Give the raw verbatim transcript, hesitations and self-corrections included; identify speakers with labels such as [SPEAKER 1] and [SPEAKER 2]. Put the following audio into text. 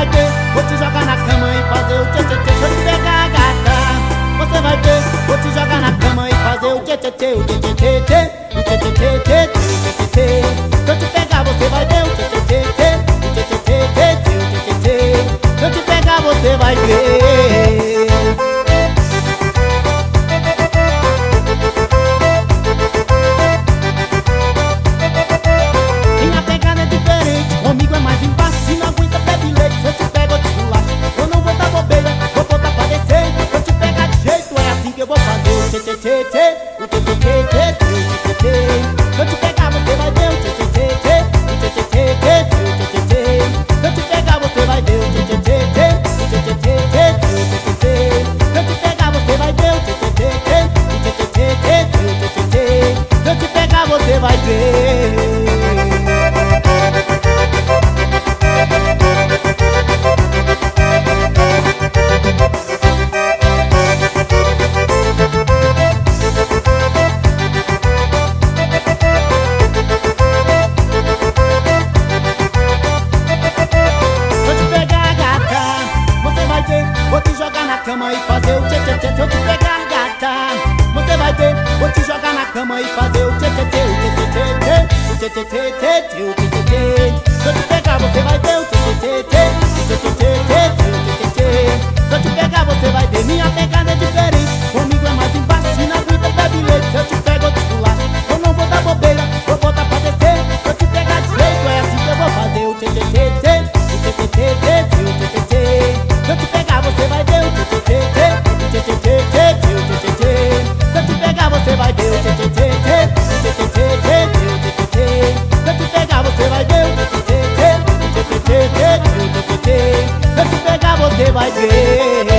[SPEAKER 1] vai ver, vou te jogar na cama e fazer o tchê tchê tchê. Se eu te pegar, gata, você vai ver, vou te jogar na cama e fazer o tchê tchê tchê, o tchê tchê tchê tchê, o tchê tchê tchê tchê, o tchê tchê tchê. Se eu te pegar, você vai ver o tchê tchê tchê tchê, o tchê tchê tchê tchê, o tchê tchê tchê. Se eu te pegar, você vai ver. Minha pegada é diferente, comigo é mais embaixo. Se não aguenta, bebe leite. Se eu te pego, eu te esculacho. Eu não vou dar bobeira, vou botar pra descer. Se eu te pegar de jeito, é assim que eu vou fazer o tchê tchê tchê tchê, o tchê tchê tchê tchê, o tchê tchê tchê. Se eu te pegar, você vai ver o tchê tchê tchê tchê, o tchê tchê tchê tchê, o tchê tchê tchê. Se eu te pegar, você vai ver o tchê tchê tchê tchê, o tchê tchê tchê tchê, o tchê tchê tchê. Se eu te pegar, você vai ver o tchê tchê tchê tchê, o tchê tchê tchê tchê, o tchê tchê tchê. Se eu te pegar, você vai ver. Vou te jogar na cama e fazer o tchê tchê tchê. Se eu te pegar, gata, você vai ver. Vou te jogar na cama e fazer o tchê tchê tchê, o tchê tchê tchê, o tchê tchê tchê tchê, o tchê tchê tchê. Se eu te pegar, você vai ver o tchê tchê tchê tchê, o tchê tchê tchê tchê, o tchê tchê tchê. Se eu te pegar, você vai ver. Minha pegada é diferente, comigo é mais embaixo. Se não aguenta, bebe leite. Se eu te pego, eu te esculacho. Eu não vou dar bobeira, vou botar pra descer. Se eu te pegar de jeito, é assim que eu vou fazer o tchê tchê tchê tchê, o tchê tchê tchê tchê, o tchê tchê tchê. Se eu te pegar, você vai ver o tchê tchê tchê tchê, o tchê tchê tchê tchê, o tchê tchê tchê. Se eu te pegar, você vai ver o tchê tchê tchê tchê, o tchê tchê tchê tchê, o tchê tchê tchê. Se eu te pegar, você vai ver o tchê tchê tchê tchê, o tchê tchê tchê tchê, o tchê tchê tchê. Se eu te pegar, você vai ver.